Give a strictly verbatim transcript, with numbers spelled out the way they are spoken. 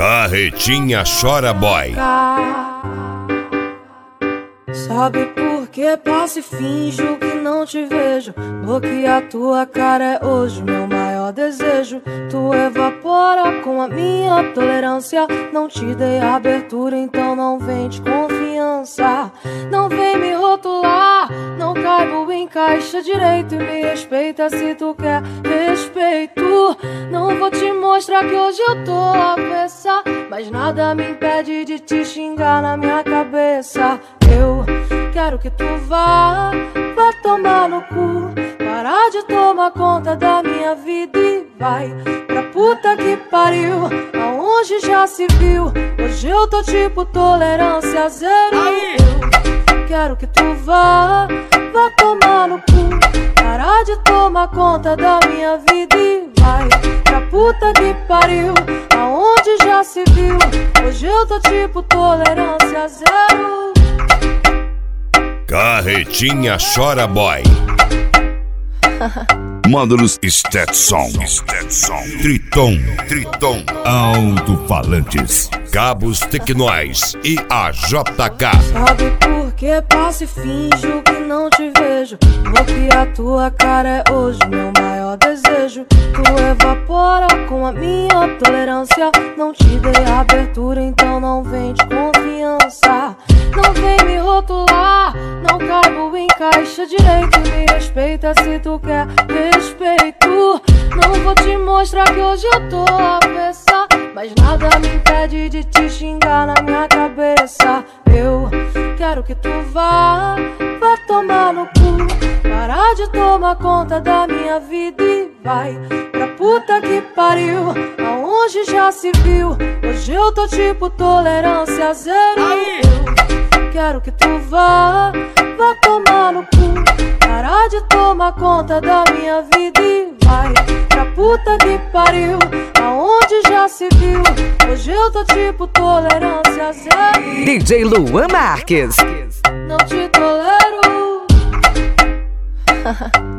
Carretinha Chora Boy. Sabe por que passo e finjo que não te vejo? Porque a tua cara é hoje meu maior desejo. Tu evapora com a minha tolerância. Não te dei abertura, então não vem de confiança. Não vem me rotular, não caibo em caixa direito. E me respeita se tu quer respeito. Não vou te mostrar que hoje eu tô avessa, mas nada me impede de te xingar na minha cabeça. Eu quero que tu vá, vá tomar no cu. Parar de tomar conta da minha vida e vai pra puta que pariu, aonde já se viu. Hoje eu tô tipo tolerância zero. Eu quero que tu vá, vá tomar no cu. Parar de tomar conta da minha vida e vai pra puta que pariu, aonde já se viu. Hoje eu tô tipo tolerância zero. Carretinha Chora Boy. Módulos Stetson, Stetson, Triton, Triton, alto-falantes, cabos Tecnóis e a J K. Sabe por que passo e finjo que não te vejo? Porque a tua cara é hoje meu maior desejo. Tu evapora com a minha tolerância. Não te dei abertura, então não vem de confiança. Não vem me rotular, não caibo em caixa direito. Me respeita se tu quer respeito. Não vou te mostrar que hoje eu tô avessa, mas nada me impede de te xingar na minha cabeça. Eu quero que tu vá, vá tomar no cu. Parar de tomar conta da minha vida e vai pra puta que pariu, aonde já se viu. Hoje eu tô tipo tolerância zero. Eu quero que tu vá, vá tomar no cu. Parar de tomar conta da minha vida e vai pra puta que pariu, aonde já se viu. Hoje eu tô tipo tolerância zero. D J Luan Marques. Não te tolero.